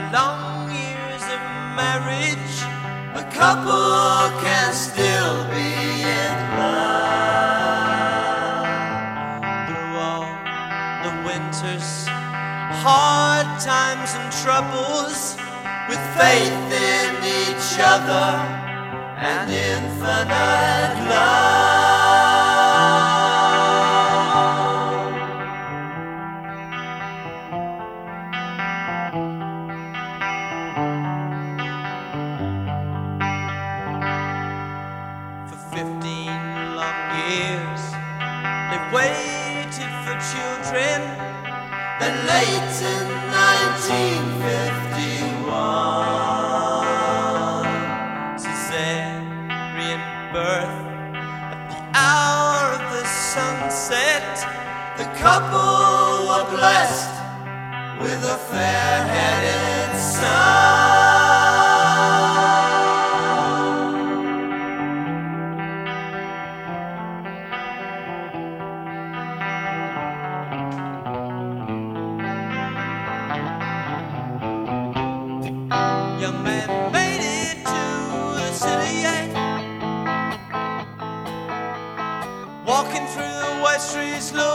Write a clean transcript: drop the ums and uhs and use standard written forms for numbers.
long years of marriage, a couple can still be in love. Through all the winters, hard times and troubles, with faith in each other and infinite love. For 15 long years they waited for children. Then late in 1951, cesarean birth at the hour of the sunset, the couple were blessed with a fair-headed son. Young man made it to the city, walking through the wet streets,